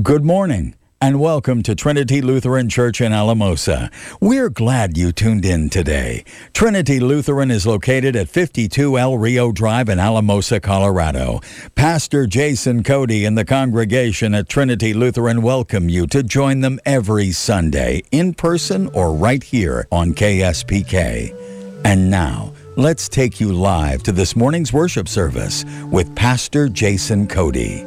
Good morning and welcome to Trinity Lutheran Church in Alamosa. We're glad you tuned in today. Trinity Lutheran is located at 52 El Rio Drive in Alamosa, Colorado. Pastor Jason Cody and the congregation at Trinity Lutheran welcome you to join them every Sunday, in person or right here on KSPK. And now, let's take you live to this morning's worship service with Pastor Jason Cody.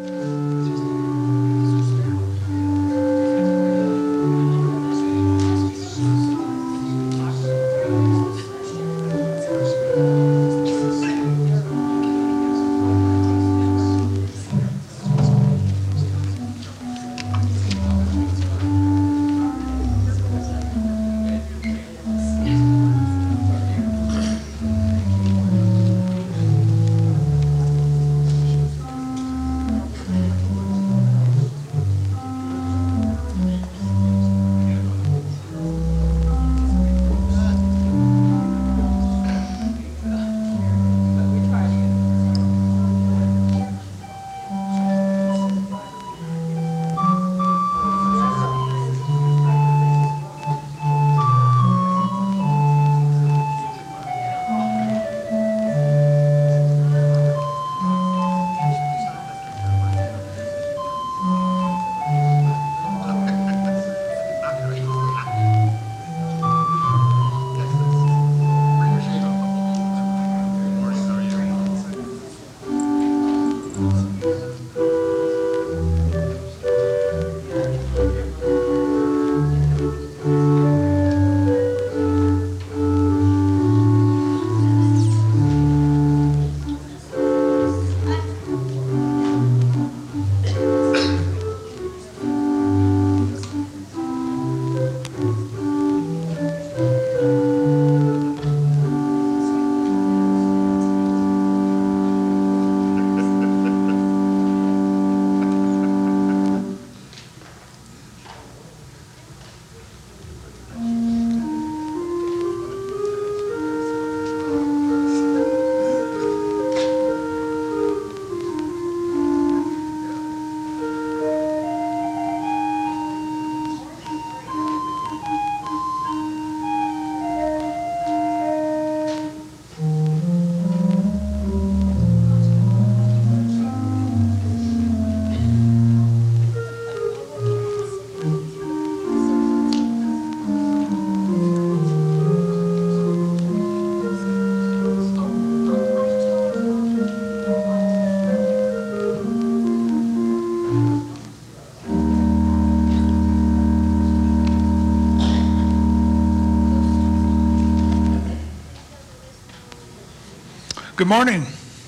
Good morning.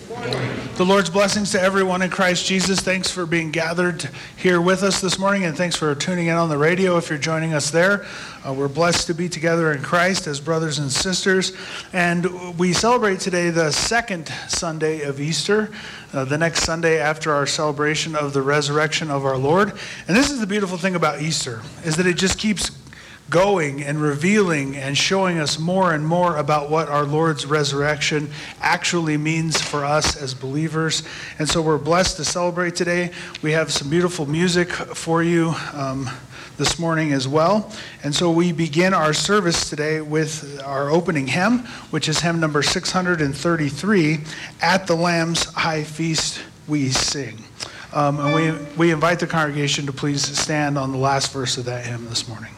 The Lord's blessings to everyone in Christ Jesus. Thanks for being gathered here with us this morning, and thanks for tuning in on the radio if you're joining us there. We're blessed to be together in Christ as brothers and sisters, and we celebrate today the second Sunday of Easter, the next Sunday after our celebration of the resurrection of our Lord. And this is the beautiful thing about Easter, is that it just keeps going and revealing and showing us more and more about what our Lord's resurrection actually means for us as believers. And so we're blessed to celebrate today. We have some beautiful music for you this morning as well. And so we begin our service today with our opening hymn, which is hymn number 633, At the Lamb's High Feast We Sing. And we invite the congregation to please stand on the last verse of that hymn this morning.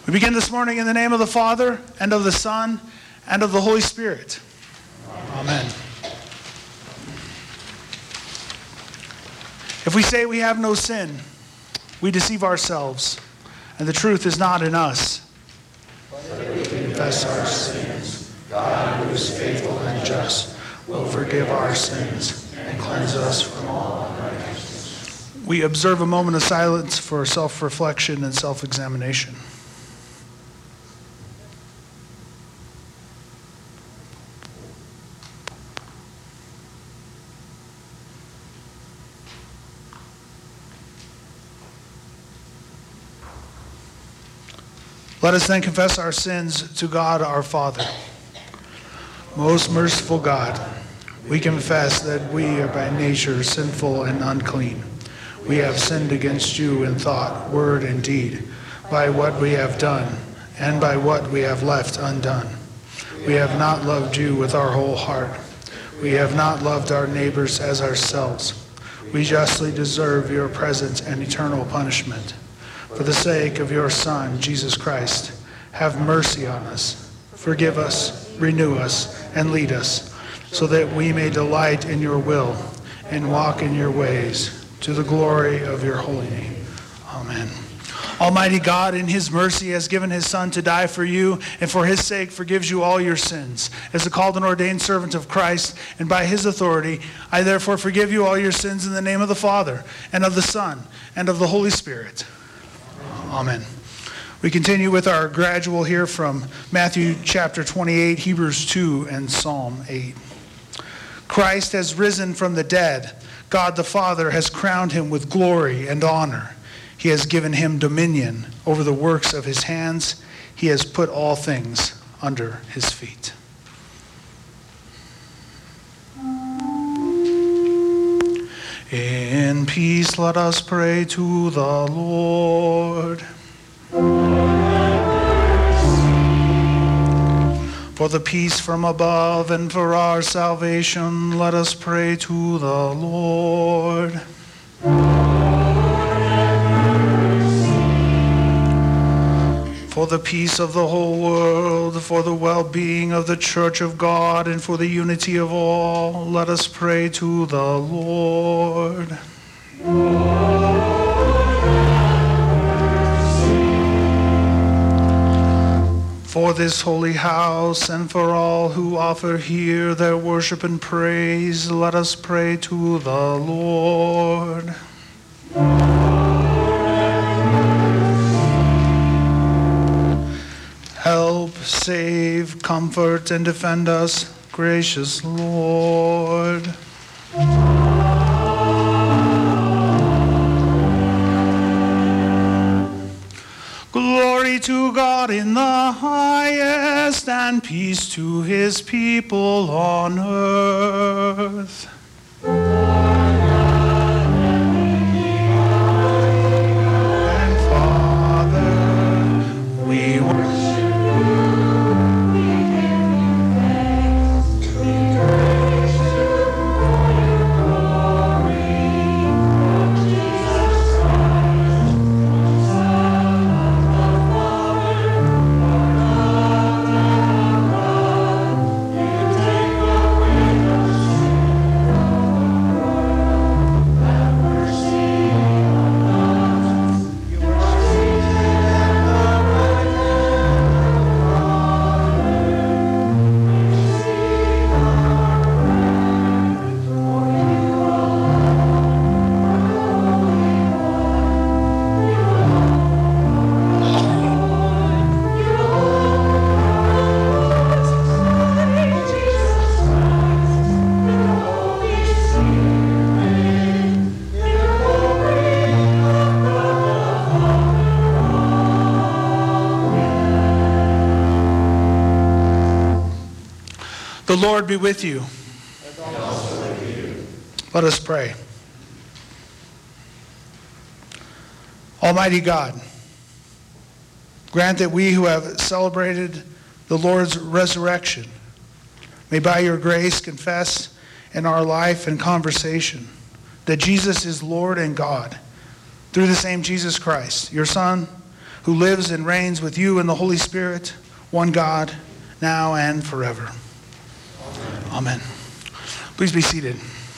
We begin this morning in the name of the Father, and of the Son, and of the Holy Spirit. Amen. If we say we have no sin, we deceive ourselves, and the truth is not in us. But if we confess our sins, God, who is faithful and just, will forgive our sins and cleanse us from all unrighteousness. We observe a moment of silence for self-reflection and self-examination. Let us then confess our sins to God our Father. Most merciful God, we confess that we are by nature sinful and unclean. We have sinned against you in thought, word, and deed, by what we have done, and by what we have left undone. We have not loved you with our whole heart. We have not loved our neighbors as ourselves. We justly deserve your present and eternal punishment. For the sake of your Son, Jesus Christ, have mercy on us. Forgive us, renew us, and lead us, so that we may delight in your will and walk in your ways, to the glory of your holy name. Amen. Almighty God, in his mercy, has given his Son to die for you, and for his sake forgives you all your sins. As a called and ordained servant of Christ, and by his authority, I therefore forgive you all your sins in the name of the Father, and of the Son, and of the Holy Spirit. Amen. We continue with our gradual here from Matthew chapter 28, Hebrews 2, and Psalm 8. Christ has risen from the dead. God the Father has crowned him with glory and honor. He has given him dominion over the works of his hands. He has put all things under his feet. In peace, let us pray to the Lord. For the peace from above and for our salvation, let us pray to the Lord. For the peace of the whole world, for the well-being of the Church of God, and for the unity of all, let us pray to the Lord. For this holy house, and for all who offer here their worship and praise, let us pray to the Lord. Help, save, comfort, and defend us, gracious Lord. Glory to God in the highest, and peace to his people on earth. And Father, we worship. The Lord be with you. And also with you. Let us pray. Almighty God, grant that we who have celebrated the Lord's resurrection may by your grace confess in our life and conversation that Jesus is Lord and God, through the same Jesus Christ, your Son, who who lives and reigns with you in the Holy Spirit, one God, now and forever. Amen. Please be seated.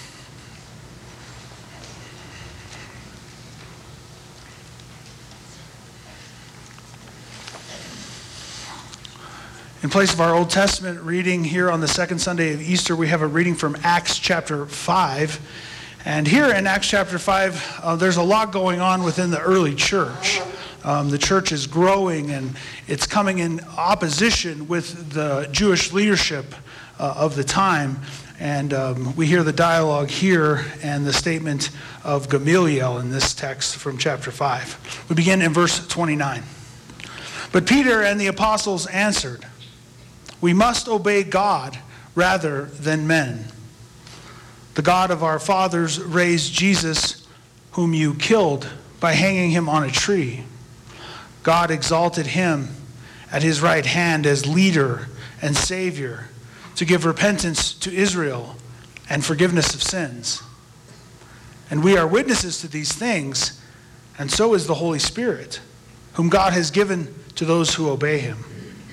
In place of our Old Testament reading here on the second Sunday of Easter, we have a reading from Acts chapter 5. And here in Acts chapter 5, there's a lot going on within the early church. The church is growing, and it's coming in opposition with the Jewish leadership of the time. And we hear the dialogue here and the statement of Gamaliel in this text from chapter 5. We begin in verse 29. But Peter and the apostles answered, "We must obey God rather than men. The God of our fathers raised Jesus, whom you killed by hanging him on a tree. God exalted him at his right hand as leader and Savior to give repentance to Israel and forgiveness of sins. And we are witnesses to these things, and so is the Holy Spirit, whom God has given to those who obey him."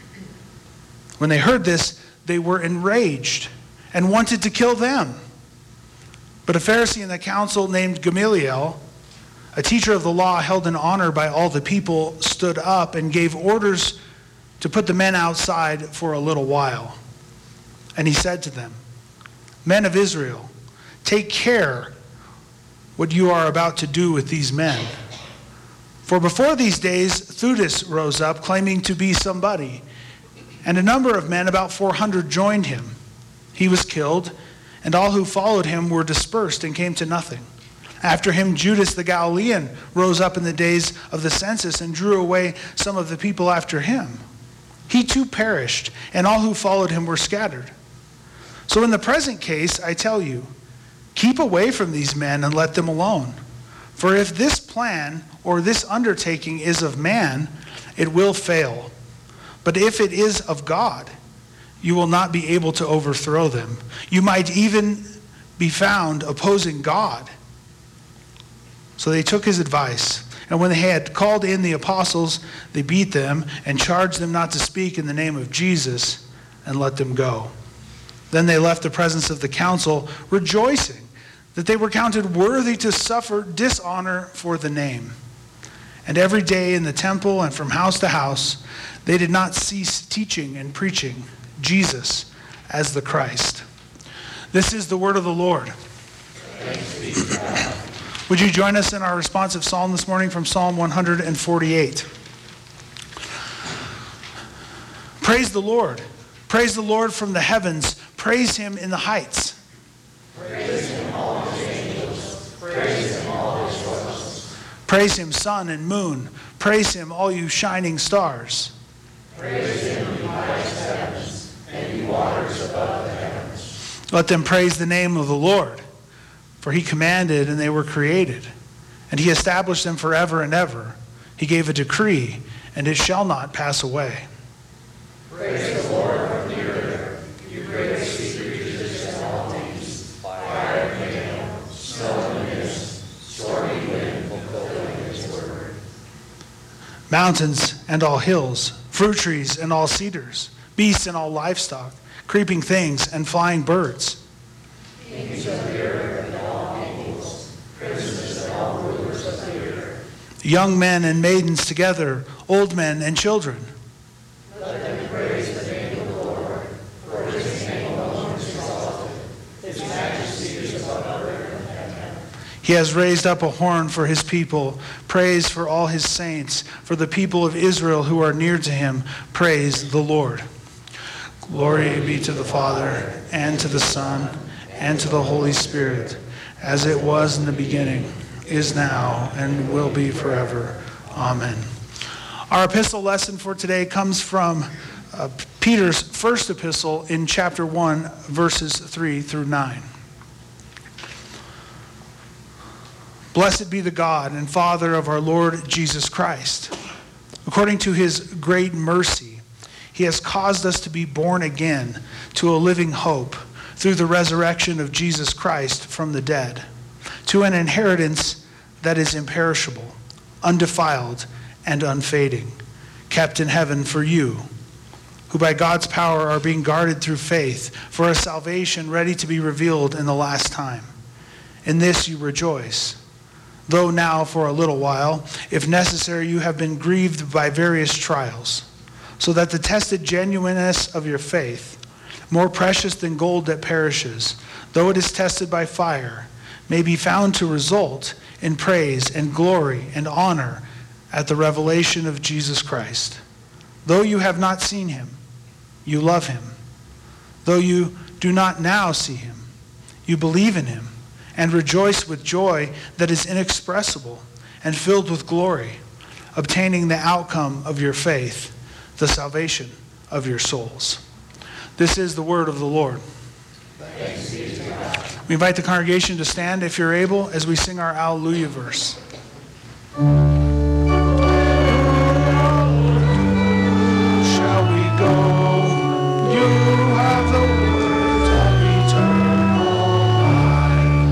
When they heard this, they were enraged and wanted to kill them. But a Pharisee in the council named Gamaliel, a teacher of the law held in honor by all the people, stood up and gave orders to put the men outside for a little while. And he said to them, "Men of Israel, take care what you are about to do with these men. For before these days, Theudas rose up, claiming to be somebody, and a number of men, about 400, joined him. He was killed, and all who followed him were dispersed and came to nothing. After him, Judas the Galilean rose up in the days of the census and drew away some of the people after him. He too perished, and all who followed him were scattered. So in the present case, I tell you, keep away from these men and let them alone. For if this plan or this undertaking is of man, it will fail. But if it is of God, you will not be able to overthrow them. You might even be found opposing God." So they took his advice. And when they had called in the apostles, they beat them and charged them not to speak in the name of Jesus, and let them go. Then they left the presence of the council, rejoicing that they were counted worthy to suffer dishonor for the name. And every day in the temple and from house to house, they did not cease teaching and preaching Jesus as the Christ. This is the word of the Lord. Thanks be to God. Would you join us in our responsive psalm this morning from Psalm 148? Praise the Lord. Praise the Lord from the heavens. Praise him in the heights. Praise him, all his angels. Praise him, all his hosts. Praise him, sun and moon. Praise him, all you shining stars. Praise him, you highest heavens, and you waters above the heavens. Let them praise the name of the Lord, for he commanded and they were created, and he established them forever and ever. He gave a decree, and it shall not pass away. Praise the Lord from the earth, you great sea creatures and all things, fire and hail, snow and mist, stormy wind fulfilling his word. Mountains and all hills, fruit trees and all cedars, beasts and all livestock, creeping things and flying birds. Kings of the earth and all peoples, princes and all rulers of the earth. Young men and maidens together, old men and children. Let them praise the name of the Lord, for his name alone is exalted. His majesty is above earth and heaven. He has raised up a horn for his people. Praise for all his saints, for the people of Israel who are near to him. Praise the Lord. Glory be to the Father, and to the Son, and to the Holy Spirit, as it was in the beginning, is now, and will be forever. Amen. Our epistle lesson for today comes from Peter's first epistle in chapter 1, verses 3 through 9. Blessed be the God and Father of our Lord Jesus Christ. According to his great mercy, he has caused us to be born again to a living hope through the resurrection of Jesus Christ from the dead, to an inheritance that is imperishable, undefiled, and unfading, kept in heaven for you, who by God's power are being guarded through faith for a salvation ready to be revealed in the last time. In this you rejoice, though now for a little while, if necessary, you have been grieved by various trials, so that the tested genuineness of your faith, more precious than gold that perishes, though it is tested by fire, may be found to result in praise and glory and honor at the revelation of Jesus Christ. Though you have not seen him, you love him. Though you do not now see him, you believe in him and rejoice with joy that is inexpressible and filled with glory, obtaining the outcome of your faith, the salvation of your souls. This is the word of the Lord. Thanks be to God. We invite the congregation to stand if you're able as we sing our Alleluia verse. Shall we go? You have the words of eternal life.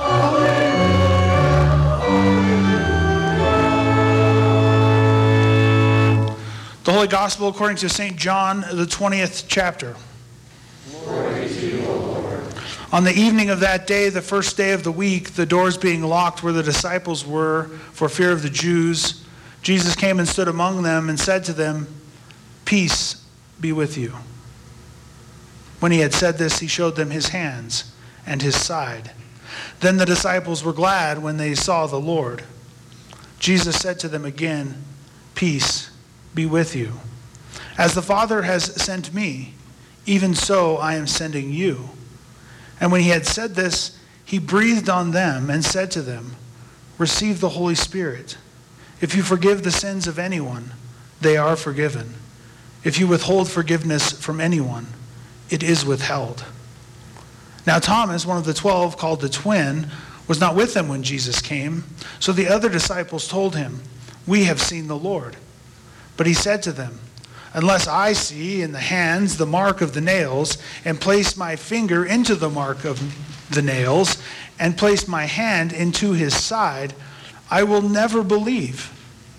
Alleluia. The Holy Gospel according to St. John, the 20th chapter. Glory to you, O Lord. On the evening of that day, the first day of the week, the doors being locked where the disciples were for fear of the Jews, Jesus came and stood among them and said to them, "Peace be with you." When he had said this, he showed them his hands and his side. Then the disciples were glad when they saw the Lord. Jesus said to them again, "Peace be with you. As the Father has sent me, even so I am sending you." And when he had said this, he breathed on them and said to them, "Receive the Holy Spirit. If you forgive the sins of anyone, they are forgiven. If you withhold forgiveness from anyone, it is withheld." Now Thomas, one of the 12, called the twin, was not with them when Jesus came. So the other disciples told him, "We have seen the Lord." But he said to them, "Unless I see in the hands the mark of the nails, and place my finger into the mark of the nails, and place my hand into his side, I will never believe."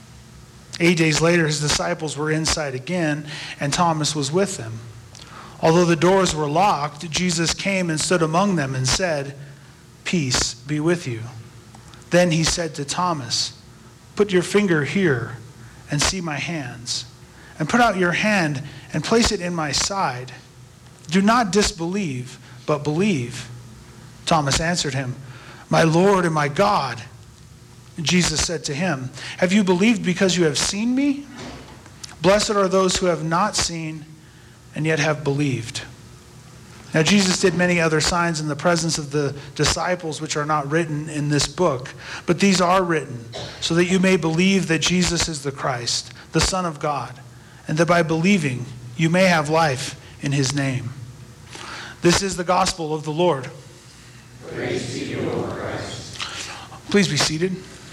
8 days later, his disciples were inside again, and Thomas was with them. Although the doors were locked, Jesus came and stood among them and said, "Peace be with you." Then he said to Thomas, "Put your finger here and see my hands, and put out your hand and place it in my side. Do not disbelieve, but believe." Thomas answered him, "My Lord and my God." Jesus said to him, "Have you believed because you have seen me? Blessed are those who have not seen and yet have believed." Now Jesus did many other signs in the presence of the disciples which are not written in this book, but these are written so that you may believe that Jesus is the Christ, the Son of God, and that by believing you may have life in his name. This is the gospel of the Lord. Praise to you, O Christ. Please be seated.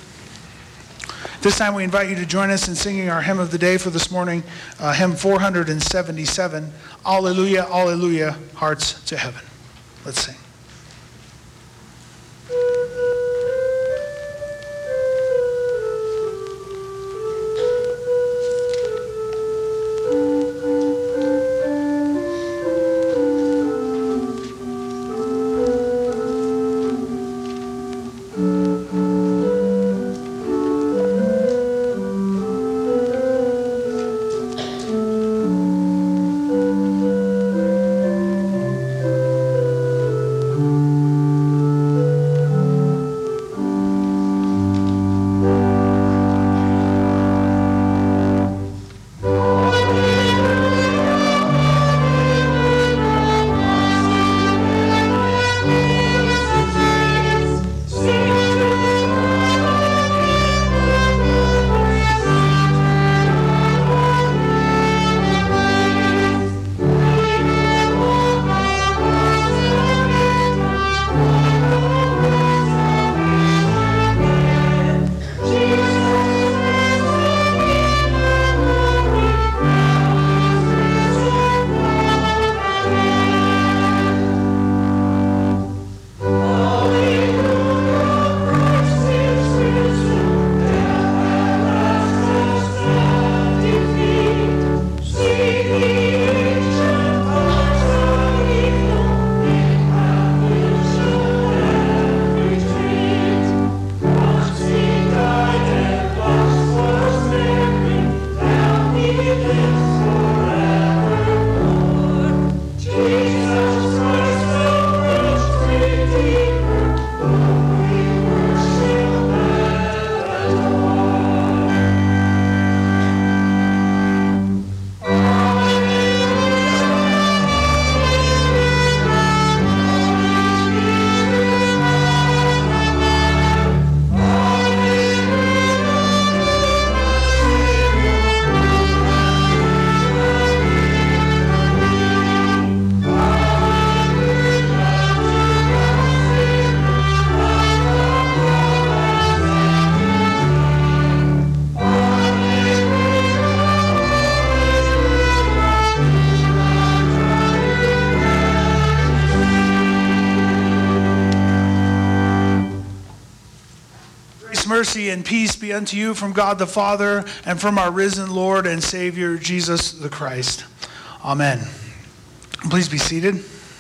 This time we invite you to join us in singing our hymn of the day for this morning, hymn 477, Alleluia, Alleluia, Hearts to Heaven. Let's sing. mercy and peace be unto you from God the Father and from our risen Lord and Savior, Jesus the Christ. Amen. Please be seated.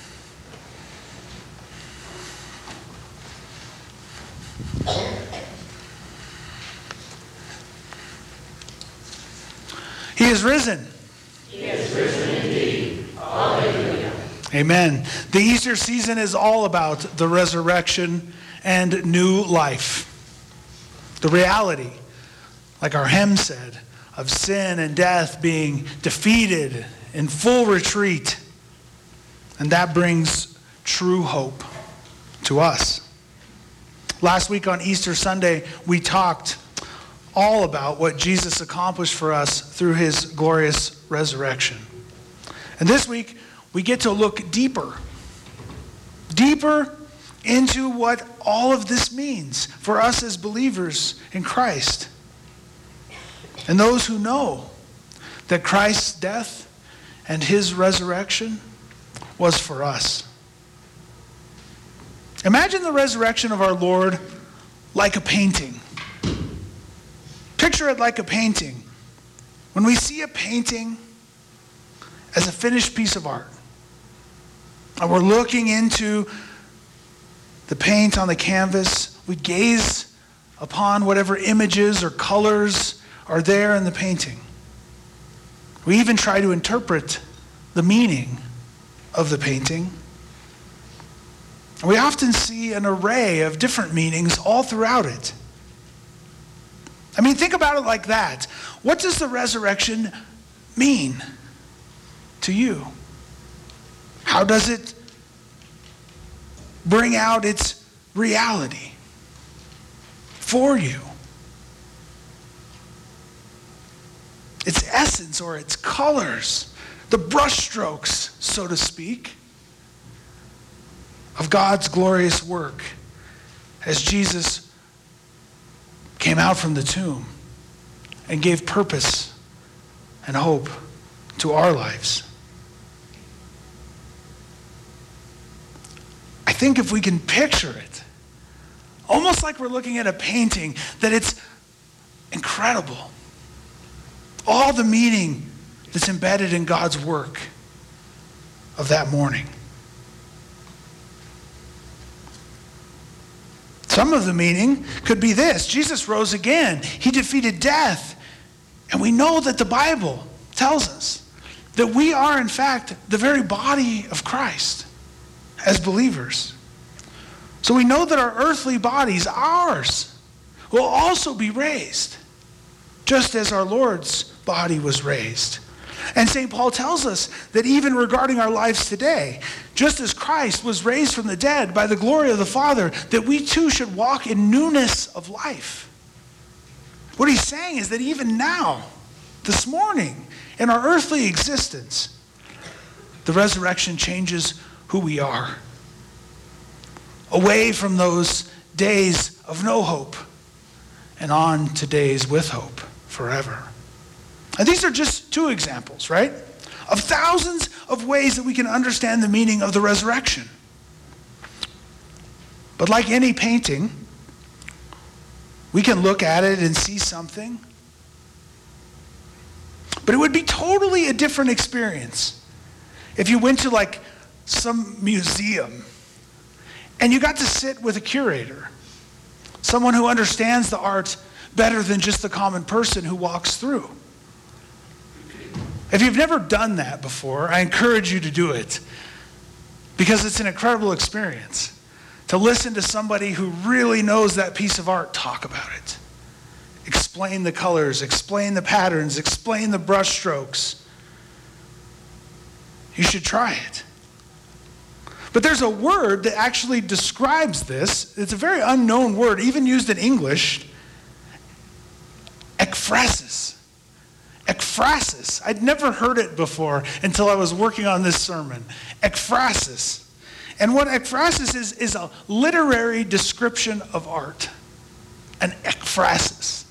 He is risen. He is risen indeed. Hallelujah. Amen. The Easter season is all about the resurrection and new life. The reality, like our hymn said, of sin and death being defeated in full retreat. And that brings true hope to us. Last week on Easter Sunday, we talked all about what Jesus accomplished for us through his glorious resurrection. And this week, we get to look deeper into what all of this means for us as believers in Christ. And those who know that Christ's death and his resurrection was for us. Imagine the resurrection of our Lord like a painting. Picture it like a painting. When we see a painting as a finished piece of art, and we're looking into the paint on the canvas, we gaze upon whatever images or colors are there in the painting. We even try to interpret the meaning of the painting. We often see an array of different meanings all throughout it. I mean, think about it like that. What does the resurrection mean to you? How does it bring out its reality for you? Its essence or its colors, the brushstrokes, so to speak, of God's glorious work as Jesus came out from the tomb and gave purpose and hope to our lives. I think if we can picture it, almost like we're looking at a painting, that it's incredible. All the meaning that's embedded in God's work of that morning. Some of the meaning could be this: Jesus rose again. He defeated death. And we know that the Bible tells us that we are, in fact, the very body of Christ as believers. So we know that our earthly bodies, ours, will also be raised, just as our Lord's body was raised. And St. Paul tells us that even regarding our lives today, just as Christ was raised from the dead by the glory of the Father, that we too should walk in newness of life. What he's saying is that even now, this morning, in our earthly existence, the resurrection changes who we are. Away from those days of no hope and on to days with hope forever. And these are just two examples, right? Of thousands of ways that we can understand the meaning of the resurrection. But like any painting, we can look at it and see something. But it would be totally a different experience if you went to like some museum and you got to sit with a curator, someone who understands the art better than just the common person who walks through. If you've never done that before, I encourage you to do it, because it's an incredible experience to listen to somebody who really knows that piece of art talk about it. Explain the colors, explain the patterns, explain the brushstrokes. You should try it. But there's a word that actually describes this. It's a very unknown word, even used in English. Ekphrasis. Ekphrasis. I'd never heard it before until I was working on this sermon. Ekphrasis. And what ekphrasis is a literary description of art. An ekphrasis.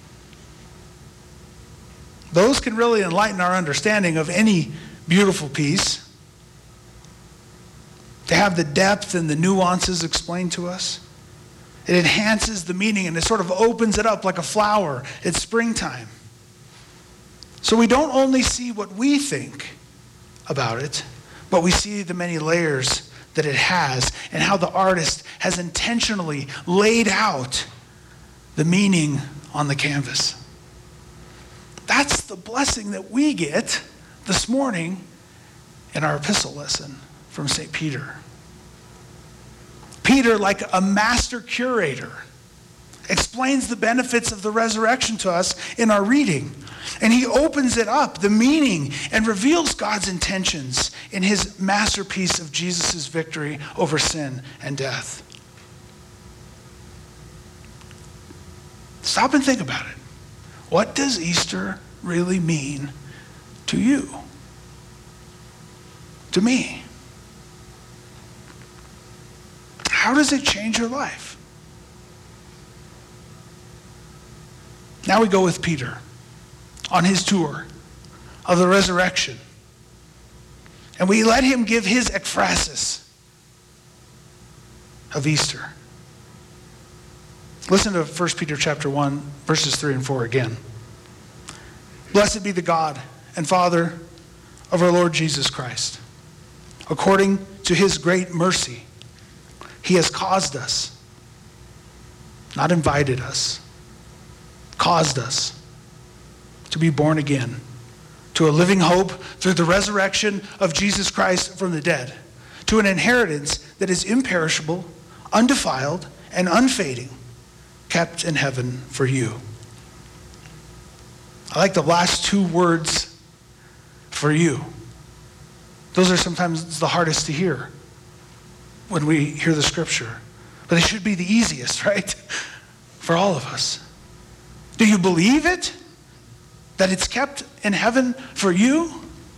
Those can really enlighten our understanding of any beautiful piece. To have the depth and the nuances explained to us. It enhances the meaning and it sort of opens it up like a flower. It's springtime. So we don't only see what we think about it, but we see the many layers that it has and how the artist has intentionally laid out the meaning on the canvas. That's the blessing that we get this morning in our epistle lesson from St. Peter. Peter, like a master curator, explains the benefits of the resurrection to us in our reading. And he opens it up, the meaning, and reveals God's intentions in his masterpiece of Jesus' victory over sin and death. Stop and think about it. What does Easter really mean to you? To me? How does it change your life? Now we go with Peter on his tour of the resurrection. And we let him give his ekphrasis of Easter. Listen to 1 Peter chapter 1, verses 3 and 4 again. Blessed be the God and Father of our Lord Jesus Christ. According to his great mercy, he has caused us, not invited us, caused us to be born again to a living hope through the resurrection of Jesus Christ from the dead, to an inheritance that is imperishable, undefiled, and unfading, kept in heaven for you. I like the last two words, for you. Those are sometimes the hardest to hear when we hear the scripture. But they should be the easiest, right? For all of us. Do you believe it? That it's kept in heaven for you?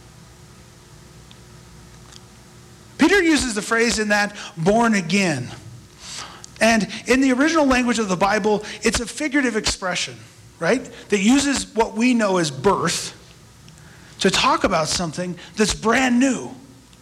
Peter uses the phrase in that, born again. And in the original language of the Bible, it's a figurative expression, right? That uses what we know as birth to talk about something that's brand new.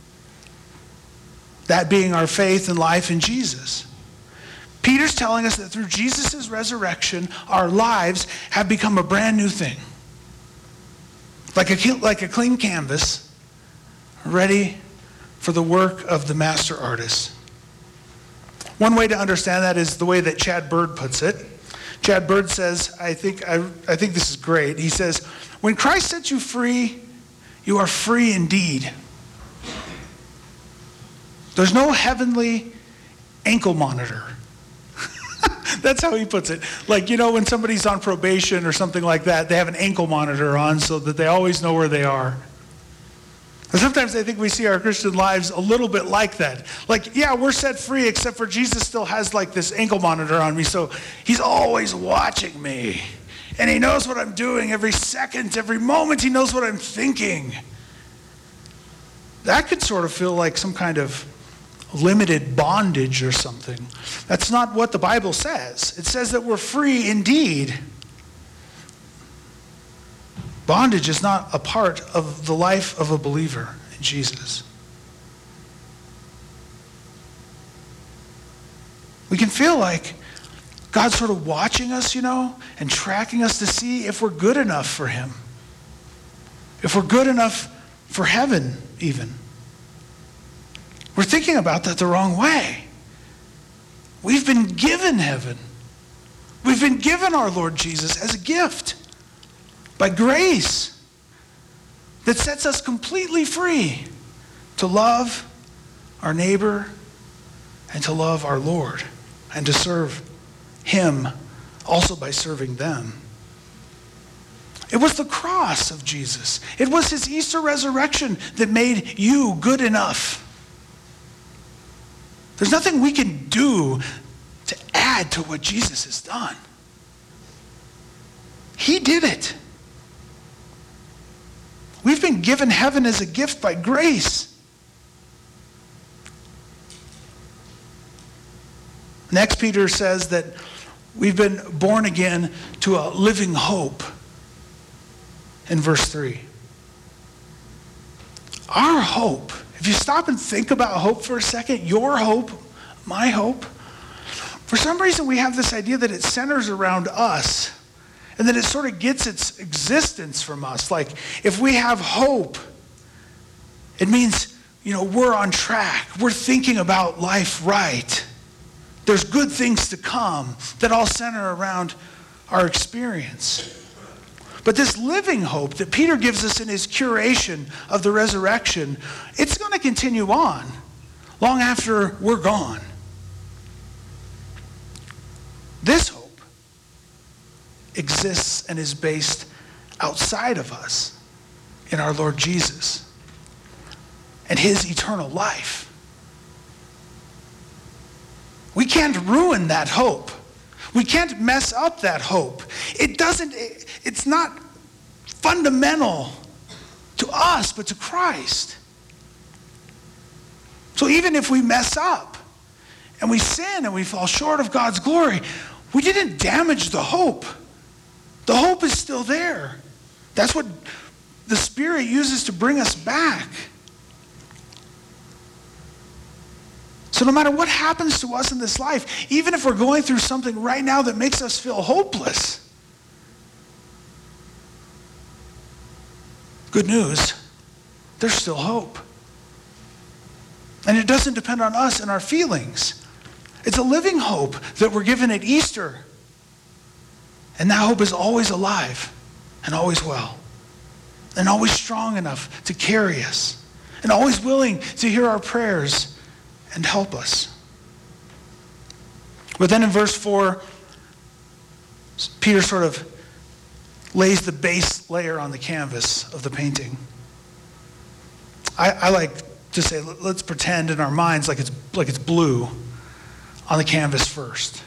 That being our faith and life in Jesus. Peter's telling us that through Jesus' resurrection, our lives have become a brand new thing. Like a clean canvas, ready for the work of the master artist. One way to understand that is the way that Chad Bird puts it. Chad Bird says, I think this is great. He says, when Christ sets you free, you are free indeed. There's no heavenly ankle monitor. That's how he puts it. Like, when somebody's on probation or something like that, they have an ankle monitor on so that they always know where they are. And sometimes I think we see our Christian lives a little bit like that. Like, yeah, we're set free, except for Jesus still has like this ankle monitor on me, so he's always watching me. And he knows what I'm doing every second, every moment. He knows what I'm thinking. That could sort of feel like some kind of limited bondage or something. That's not what the Bible says. It says that we're free indeed. Bondage is not a part of the life of a believer in Jesus. We can feel like God's sort of watching us, and tracking us to see if we're good enough for him. If we're good enough for heaven, even. We're thinking about that the wrong way. We've been given heaven. We've been given our Lord Jesus as a gift by grace that sets us completely free to love our neighbor and to love our Lord and to serve him also by serving them. It was the cross of Jesus. It was his Easter resurrection that made you good enough. There's nothing we can do to add to what Jesus has done. He did it. We've been given heaven as a gift by grace. Next, Peter says that we've been born again to a living hope in verse 3. Our hope, if you stop and think about hope for a second, your hope, my hope, For some reason, we have this idea that it centers around us and that it sort of gets its existence from us. Like, if we have hope, it means, we're on track. We're thinking about life right. There's good things to come that all center around our experience. But this living hope that Peter gives us in his curation of the resurrection, it's going to continue on long after we're gone. This hope exists and is based outside of us in our Lord Jesus and his eternal life. We can't ruin that hope. We can't mess up that hope. It's not fundamental to us, but to Christ. So even if we mess up and we sin and we fall short of God's glory, we didn't damage the hope. The hope is still there. That's what the Spirit uses to bring us back. So no matter what happens to us in this life, even if we're going through something right now that makes us feel hopeless, good news, there's still hope. And it doesn't depend on us and our feelings. It's a living hope that we're given at Easter. And that hope is always alive and always well and always strong enough to carry us and always willing to hear our prayers and help us. But then in verse 4, Peter sort of lays the base layer on the canvas of the painting. I like to say, let's pretend in our minds like it's blue on the canvas first.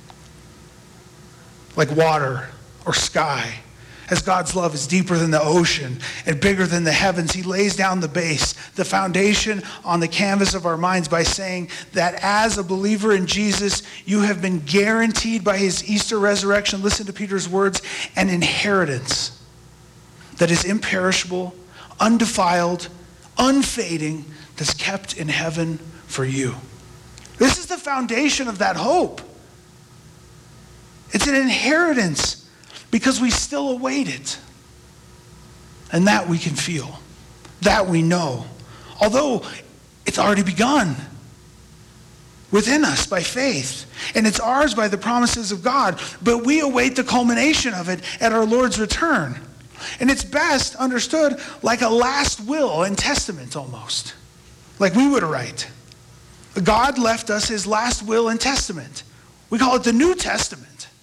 Like water or sky. As God's love is deeper than the ocean and bigger than the heavens, he lays down the base, the foundation on the canvas of our minds by saying that as a believer in Jesus, you have been guaranteed by his Easter resurrection, listen to Peter's words, an inheritance that is imperishable, undefiled, unfading, that's kept in heaven for you. This is the foundation of that hope. It's an inheritance because we still await it. And that we can feel. That we know. Although it's already begun within us by faith. And it's ours by the promises of God. But we await the culmination of it at our Lord's return. And it's best understood like a last will and testament almost. Like we would write. God left us his last will and testament. We call it the New Testament.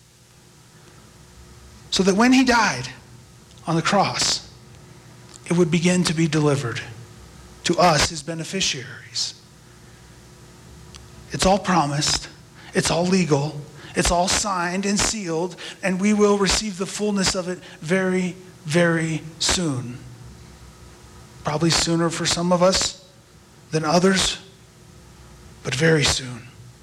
So that when he died on the cross, it would begin to be delivered to us, his beneficiaries. It's all promised. It's all legal. It's all signed and sealed. And we will receive the fullness of it very, very soon. Probably sooner for some of us than others, but very soon.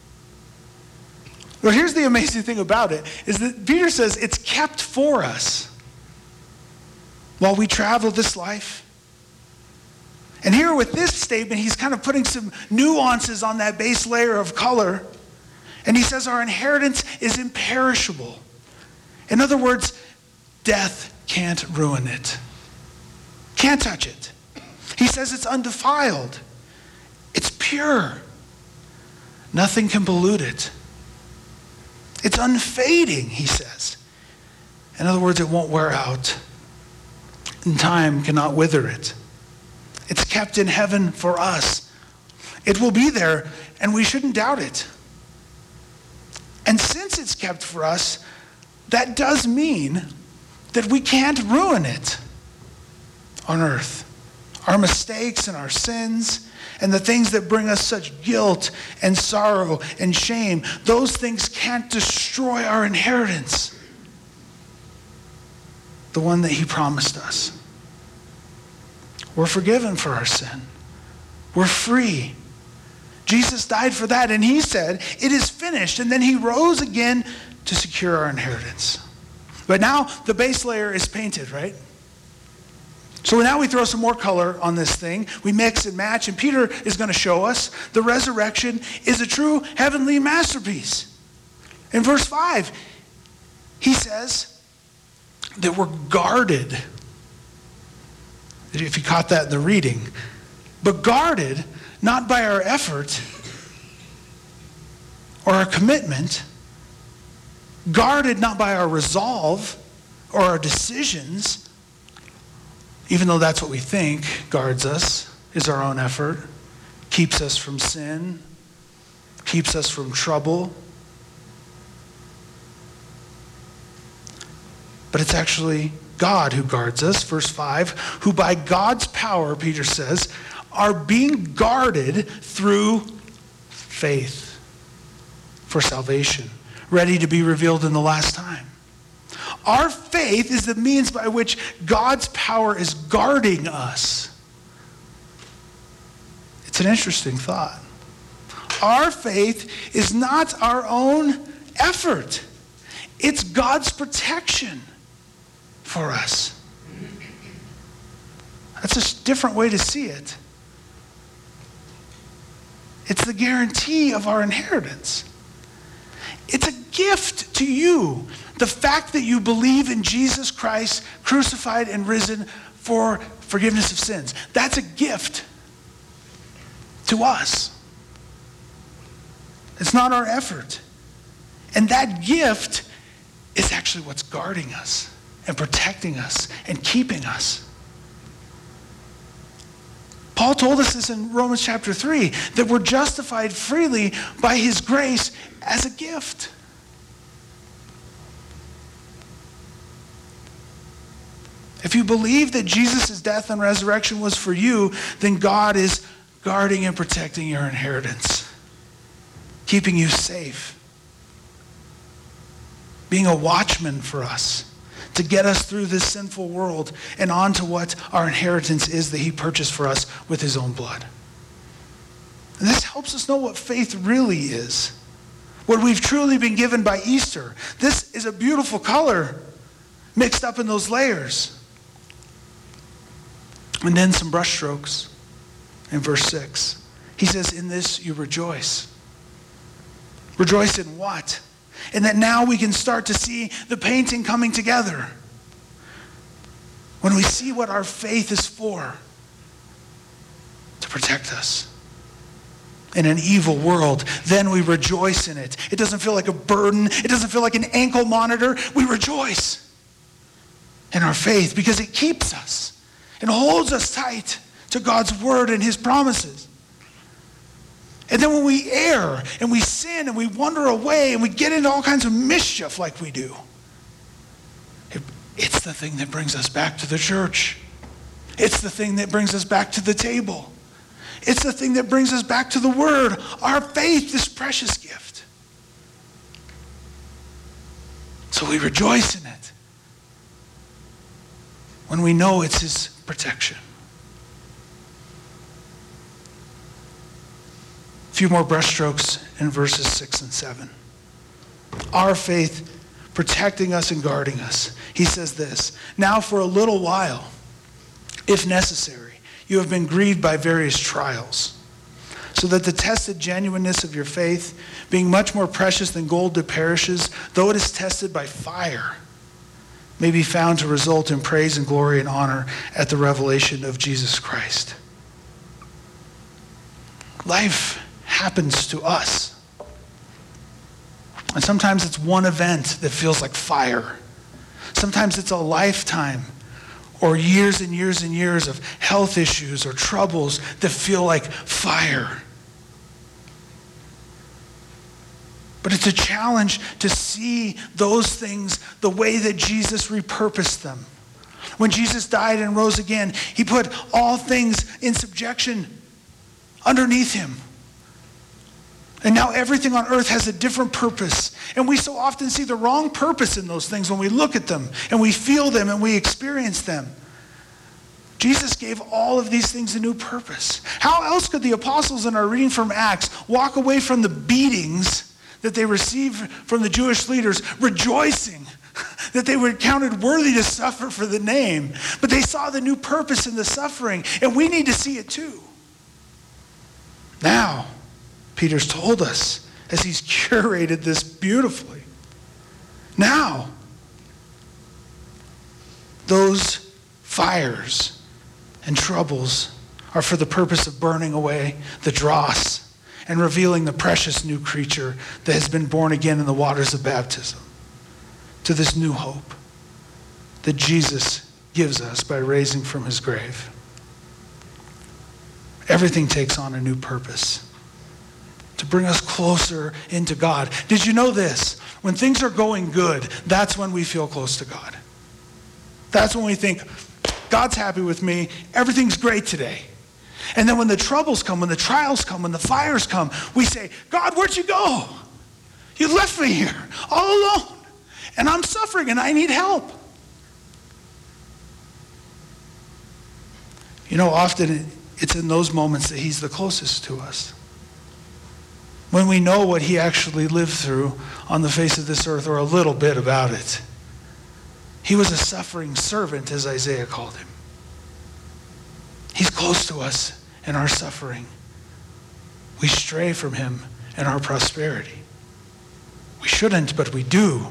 But here's the amazing thing about it, is that Peter says it's kept for us while we travel this life. And here with this statement, he's kind of putting some nuances on that base layer of color. And he says our inheritance is imperishable. In other words, death can't ruin it. Can't touch it. He says it's undefiled. It's pure. Nothing can pollute it. It's unfading, he says. In other words, it won't wear out. And time cannot wither it. It's kept in heaven for us. It will be there, and we shouldn't doubt it. And since it's kept for us, that does mean that we can't ruin it on earth. Our mistakes and our sins and the things that bring us such guilt and sorrow and shame, those things can't destroy our inheritance. The one that he promised us. We're forgiven for our sin. We're free. Jesus died for that, and he said, it is finished. And then he rose again to secure our inheritance. But now the base layer is painted, right? So now we throw some more color on this thing. We mix and match, and Peter is going to show us the resurrection is a true heavenly masterpiece. In verse 5, he says that we're guarded. If you caught that in the reading. But guarded not by our effort or our commitment, guarded not by our resolve or our decisions, even though that's what we think guards us, is our own effort, keeps us from sin, keeps us from trouble. But it's actually God who guards us. Verse 5, who by God's power, Peter says, are being guarded through faith for salvation, ready to be revealed in the last time. Our faith is the means by which God's power is guarding us. It's an interesting thought. Our faith is not our own effort. It's God's protection for us. That's a different way to see it. It's the guarantee of our inheritance. It's a gift to you. The fact that you believe in Jesus Christ, crucified and risen for forgiveness of sins. That's a gift to us. It's not our effort. And that gift is actually what's guarding us and protecting us and keeping us. Paul told us this in Romans chapter 3, that we're justified freely by his grace as a gift. If you believe that Jesus' death and resurrection was for you, then God is guarding and protecting your inheritance, keeping you safe, being a watchman for us, to get us through this sinful world and on to what our inheritance is that he purchased for us with his own blood. And this helps us know what faith really is, what we've truly been given by Easter. This is a beautiful color mixed up in those layers. And then some brushstrokes in verse 6. He says, in this you rejoice. Rejoice in what? And that now we can start to see the painting coming together. When we see what our faith is for, to protect us in an evil world, then we rejoice in it. It doesn't feel like a burden. It doesn't feel like an ankle monitor. We rejoice in our faith because it keeps us and holds us tight to God's word and his promises. And then when we err and we sin and we wander away and we get into all kinds of mischief like we do, it's the thing that brings us back to the church. It's the thing that brings us back to the table. It's the thing that brings us back to the word. Our faith, this precious gift. So we rejoice in it when we know it's his protection. A few more brushstrokes in verses 6 and 7. Our faith protecting us and guarding us. He says this, now for a little while, if necessary, you have been grieved by various trials, so that the tested genuineness of your faith, being much more precious than gold that perishes, though it is tested by fire, may be found to result in praise and glory and honor at the revelation of Jesus Christ. Life happens to us. And sometimes it's one event that feels like fire. Sometimes it's a lifetime or years and years and years of health issues or troubles that feel like fire. But it's a challenge to see those things the way that Jesus repurposed them. When Jesus died and rose again, he put all things in subjection underneath him. And now everything on earth has a different purpose. And we so often see the wrong purpose in those things when we look at them and we feel them and we experience them. Jesus gave all of these things a new purpose. How else could the apostles in our reading from Acts walk away from the beatings that they received from the Jewish leaders, rejoicing that they were counted worthy to suffer for the name? But they saw the new purpose in the suffering, and we need to see it too. Now, Peter's told us, as he's curated this beautifully, Now, those fires and troubles are for the purpose of burning away the dross and revealing the precious new creature that has been born again in the waters of baptism to this new hope that Jesus gives us by raising from his grave. Everything takes on a new purpose to bring us closer into God. Did you know this? When things are going good, that's when we feel close to God. That's when we think, God's happy with me, everything's great today. And then when the troubles come, when the trials come, when the fires come, we say, God, where'd you go? You left me here all alone, and I'm suffering and I need help. You know, often it's in those moments that he's the closest to us. When we know what he actually lived through on the face of this earth, or a little bit about it. He was a suffering servant, as Isaiah called him. He's close to us in our suffering. We stray from him in our prosperity. We shouldn't, but we do.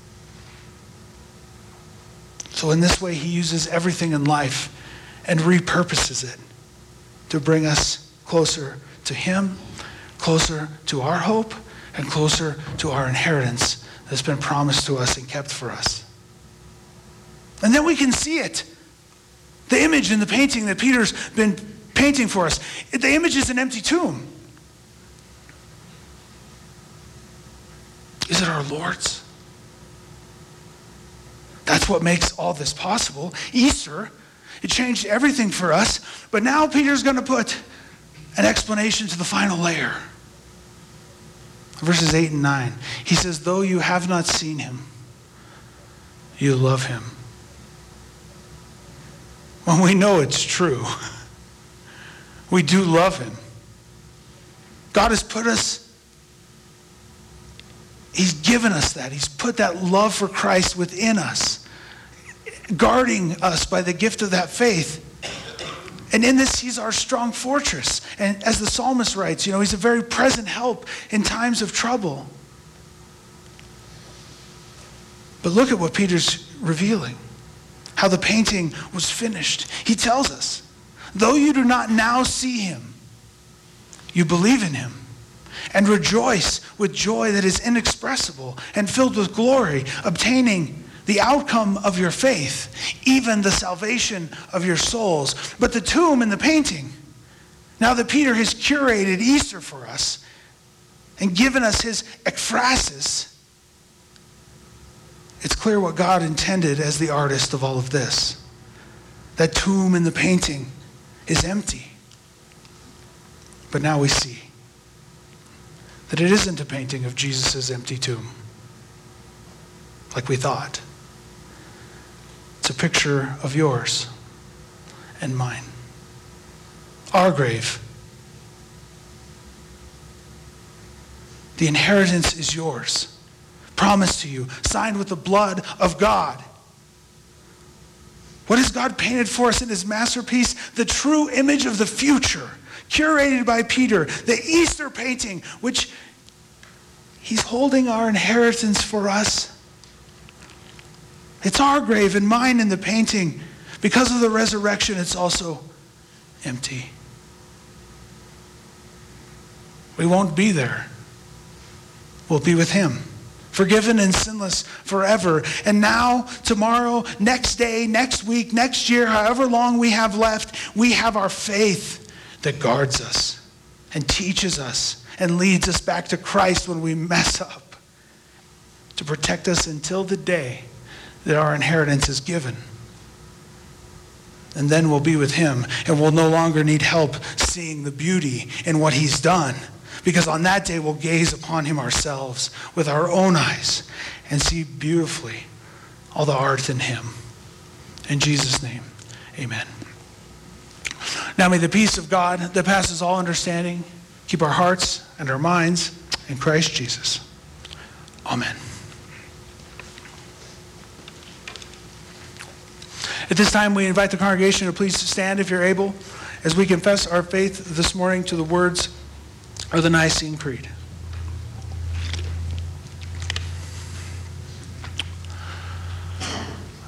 So in this way, he uses everything in life and repurposes it to bring us closer to him, closer to our hope, and closer to our inheritance that's been promised to us and kept for us. And then we can see it. The image in the painting that Peter's been painting for us. The image is an empty tomb. Is it our Lord's? That's what makes all this possible. Easter, it changed everything for us. But now Peter's going to put an explanation to the final layer. Verses 8 and 9. He says, though you have not seen him, you love him. When we know it's true, we do love him. God has put us, he's given us that. He's put that love for Christ within us, guarding us by the gift of that faith. And in this, he's our strong fortress. And as the psalmist writes, you know, he's a very present help in times of trouble. But look at what Peter's revealing. How the painting was finished. He tells us, though you do not now see him, you believe in him and rejoice with joy that is inexpressible and filled with glory, obtaining the outcome of your faith, even the salvation of your souls. But the tomb in the painting, now that Peter has curated Easter for us and given us his ekphrasis, it's clear what God intended as the artist of all of this. That tomb in the painting is empty. But now we see that it isn't a painting of Jesus' empty tomb, like we thought. It's a picture of yours and mine. Our grave. The inheritance is yours. Promised to you, signed with the blood of God. What has God painted for us in his masterpiece? The true image of the future, curated by Peter, the Easter painting, which he's holding our inheritance for us. It's our grave and mine in the painting. Because of the resurrection, it's also empty. We won't be there. We'll be with him. Forgiven and sinless forever. And now, tomorrow, next day, next week, next year, however long we have left, we have our faith that guards us and teaches us and leads us back to Christ when we mess up, to protect us until the day that our inheritance is given. And then we'll be with him, and we'll no longer need help seeing the beauty in what he's done. Because on that day, we'll gaze upon him ourselves with our own eyes and see beautifully all the art in him. In Jesus' name, amen. Now may the peace of God that passes all understanding keep our hearts and our minds in Christ Jesus. Amen. At this time, we invite the congregation to please stand if you're able as we confess our faith this morning to the words of the Nicene Creed.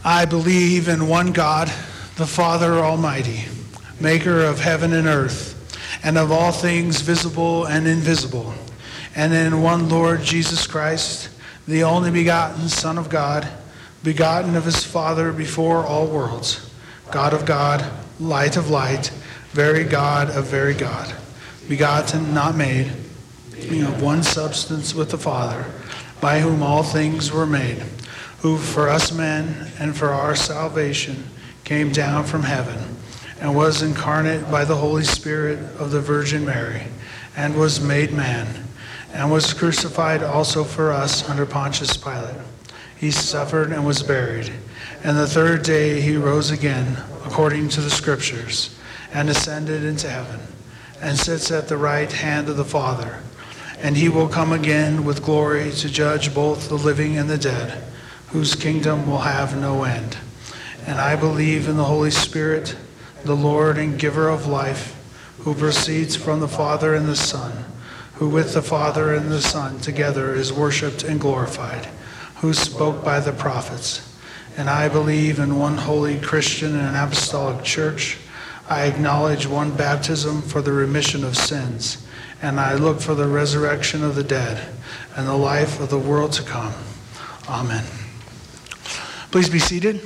I believe in one God, the Father Almighty, maker of heaven and earth, and of all things visible and invisible, and in one Lord Jesus Christ, the only begotten Son of God, begotten of his Father before all worlds, God of God, light of light, very God of very God, begotten, not made, being of one substance with the Father, by whom all things were made, who for us men and for our salvation came down from heaven, and was incarnate by the Holy Spirit of the Virgin Mary, and was made man, and was crucified also for us under Pontius Pilate. He suffered and was buried, and the third day he rose again, according to the Scriptures, and ascended into heaven, and sits at the right hand of the Father. And he will come again with glory to judge both the living and the dead, whose kingdom will have no end. And I believe in the Holy Spirit, the Lord and giver of life, who proceeds from the Father and the Son, who with the Father and the Son together is worshipped and glorified, who spoke by the prophets. And I believe in one holy Christian and apostolic church. I acknowledge one baptism for the remission of sins, and I look for the resurrection of the dead and the life of the world to come. Amen. Please be seated.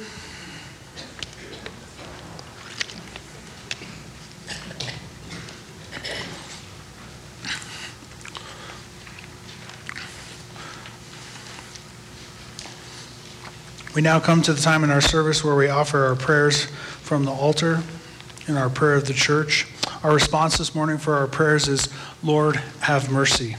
We now come to the time in our service where we offer our prayers from the altar in our prayer of the church. Our response this morning for our prayers is, Lord, have mercy.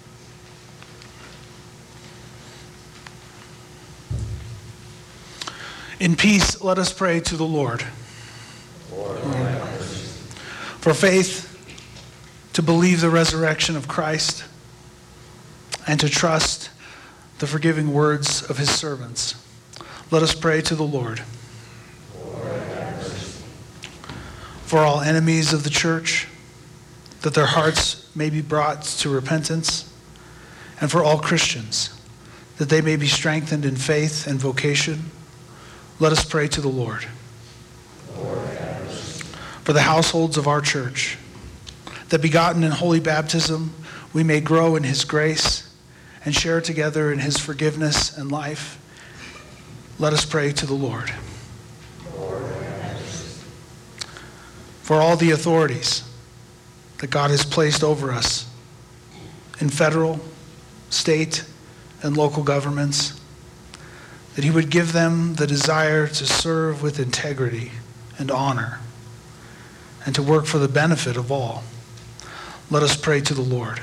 In peace, let us pray to the Lord. Lord, for faith, to believe the resurrection of Christ, and to trust the forgiving words of his servants. Let us pray to the Lord. For all enemies of the church, that their hearts may be brought to repentance, and for all Christians, that they may be strengthened in faith and vocation, let us pray to the Lord. For the households of our church, that begotten in holy baptism, we may grow in his grace and share together in his forgiveness and life, let us pray to the Lord. For all the authorities that God has placed over us in federal, state, and local governments, that he would give them the desire to serve with integrity and honor and to work for the benefit of all. Let us pray to the Lord.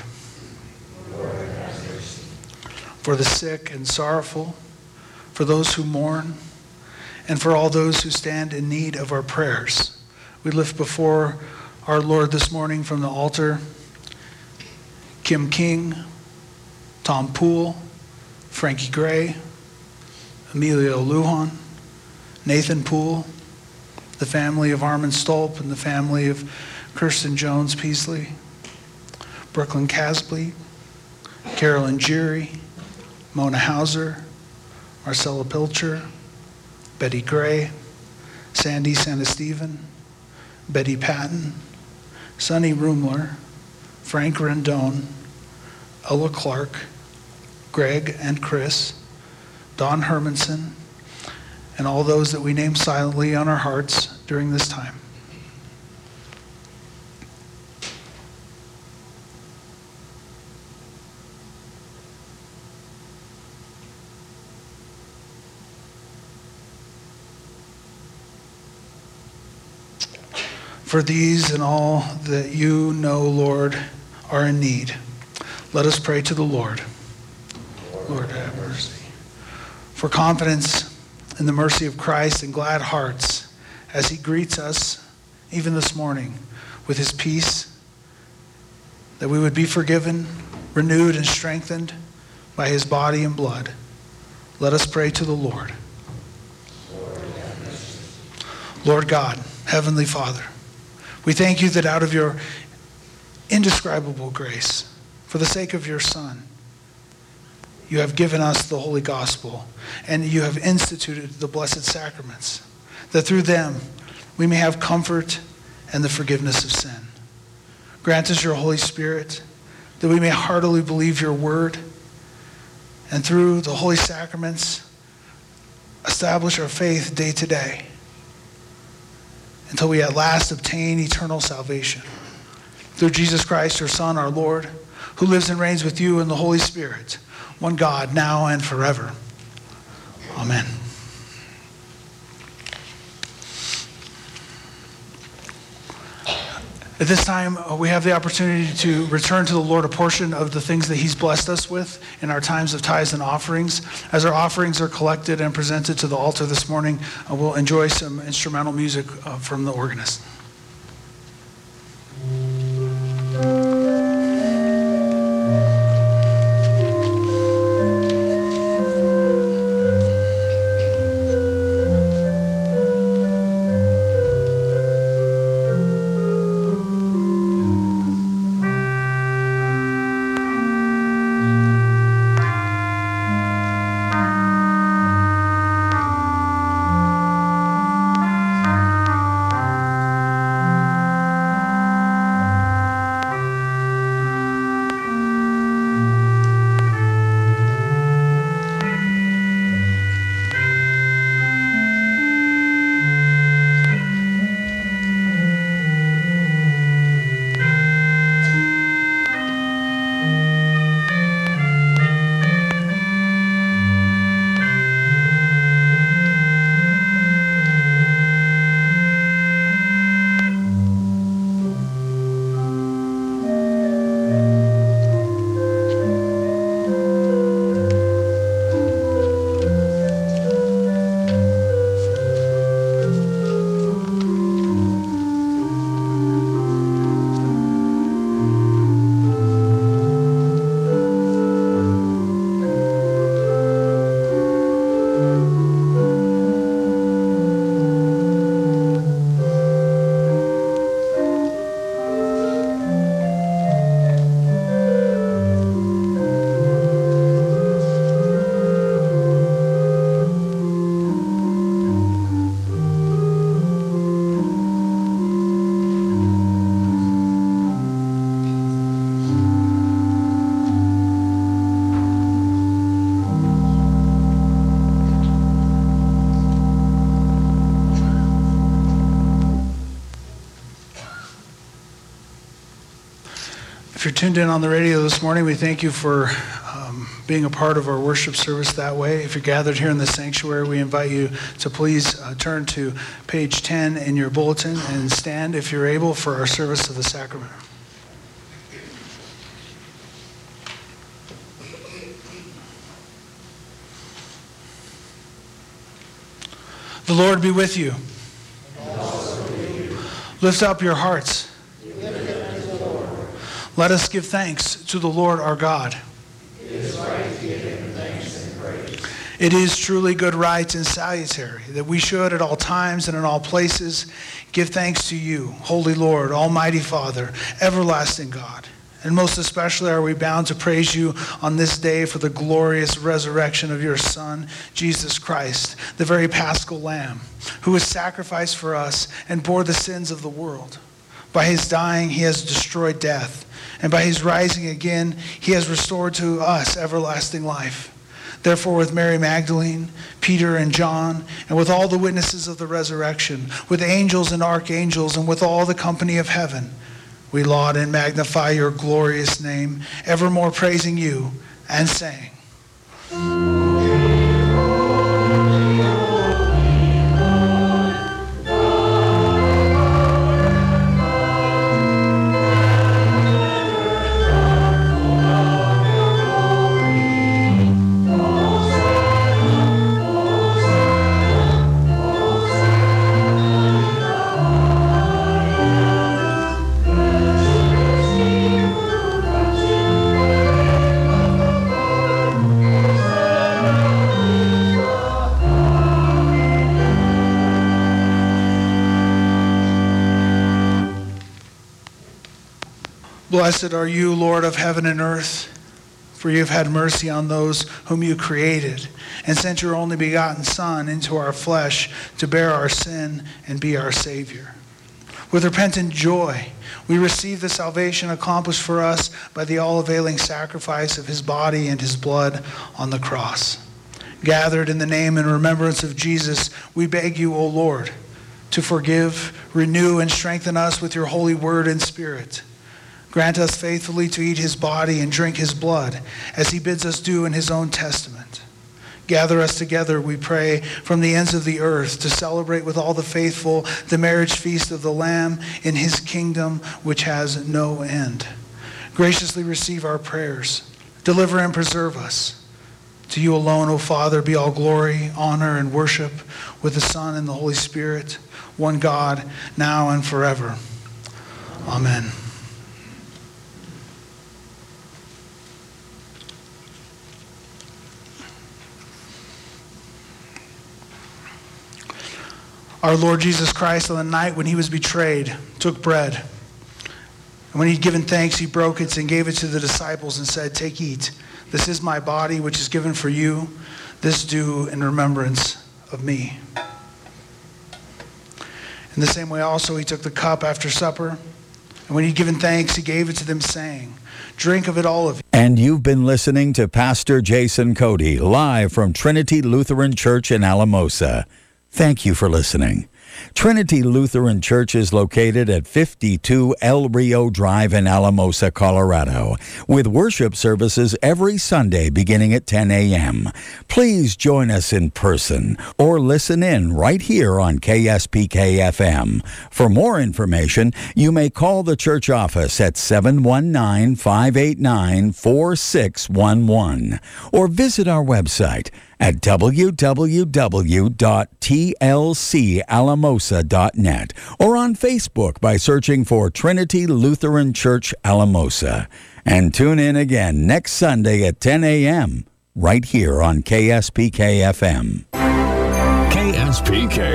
For the sick and sorrowful, for those who mourn, and for all those who stand in need of our prayers, we lift before our Lord this morning from the altar Kim King, Tom Poole, Frankie Gray, Emilio Lujan, Nathan Poole, the family of Armin Stolp and the family of Kirsten Jones Peasley, Brooklyn Casbly, Carolyn Geary, Mona Hauser, Marcella Pilcher, Betty Gray, Sandy Sanesteven, Betty Patton, Sonny Rumler, Frank Rendon, Ella Clark, Greg and Chris, Don Hermanson, and all those that we name silently on our hearts during this time. For these and all that you know, Lord, are in need, let us pray to the Lord. Lord, have mercy. For confidence in the mercy of Christ and glad hearts as he greets us, even this morning, with his peace, that we would be forgiven, renewed, and strengthened by his body and blood. Let us pray to the Lord. Lord God, Heavenly Father, we thank you that out of your indescribable grace, for the sake of your Son, you have given us the holy gospel, and you have instituted the blessed sacraments, that through them we may have comfort and the forgiveness of sin. Grant us your Holy Spirit, that we may heartily believe your word, and through the holy sacraments, establish our faith day to day, until we at last obtain eternal salvation. Through Jesus Christ, your Son, our Lord, who lives and reigns with you in the Holy Spirit, one God, now and forever. Amen. At this time, we have the opportunity to return to the Lord a portion of the things that he's blessed us with in our times of tithes and offerings. As our offerings are collected and presented to the altar this morning, we'll enjoy some instrumental music from the organist. If you're tuned in on the radio this morning, we thank you for being a part of our worship service that way. If you're gathered here in the sanctuary, we invite you to please turn to page 10 in your bulletin and stand, if you're able, for our service of the sacrament. The Lord be with you. And also with you. Lift up your hearts. We lift it unto the Lord. Let us give thanks to the Lord our God. It is right to give him thanks and praise. It is truly good, right, and salutary that we should at all times and in all places give thanks to you, Holy Lord, Almighty Father, everlasting God. And most especially are we bound to praise you on this day for the glorious resurrection of your Son, Jesus Christ, the very Paschal Lamb, who was sacrificed for us and bore the sins of the world. By his dying, he has destroyed death, and by his rising again, he has restored to us everlasting life. Therefore, with Mary Magdalene, Peter and John, and with all the witnesses of the resurrection, with angels and archangels, and with all the company of heaven, we laud and magnify your glorious name, evermore praising you and saying, Blessed are you, Lord of heaven and earth, For you have had mercy on those whom you created, and sent your only begotten Son into our flesh to bear our sin and be our Savior. With repentant joy, we receive the salvation accomplished for us by the all-availing sacrifice of his body and his blood on the cross. Gathered in the name and remembrance of Jesus, we beg you, O Lord, to forgive, renew, and strengthen us with your holy word and spirit. Grant us faithfully to eat his body and drink his blood, as he bids us do in his own testament. Gather us together, we pray, from the ends of the earth to celebrate with all the faithful the marriage feast of the Lamb in his kingdom, which has no end. Graciously receive our prayers. Deliver and preserve us. To you alone, O Father, be all glory, honor, and worship with the Son and the Holy Spirit, one God, now and forever. Amen. Our Lord Jesus Christ, on the night when he was betrayed, took bread. And when he'd given thanks, he broke it and gave it to the disciples and said, "Take, eat. This is my body, which is given for you. This do in remembrance of me." In the same way also he took the cup after supper. And when he'd given thanks, he gave it to them, saying, "Drink of it, all of you." And you've been listening to Pastor Jason Cody, live from Trinity Lutheran Church in Alamosa. Thank you for listening. Trinity Lutheran Church is located at 52 El Rio Drive in Alamosa, Colorado, with worship services every Sunday beginning at 10 a.m. Please join us in person or listen in right here on KSPK-FM. For more information, you may call the church office at 719-589-4611 or visit our website at www.tlcalamosa.net or on Facebook by searching for Trinity Lutheran Church Alamosa. And tune in again next Sunday at 10 a.m. right here on KSPK-FM. KSPK.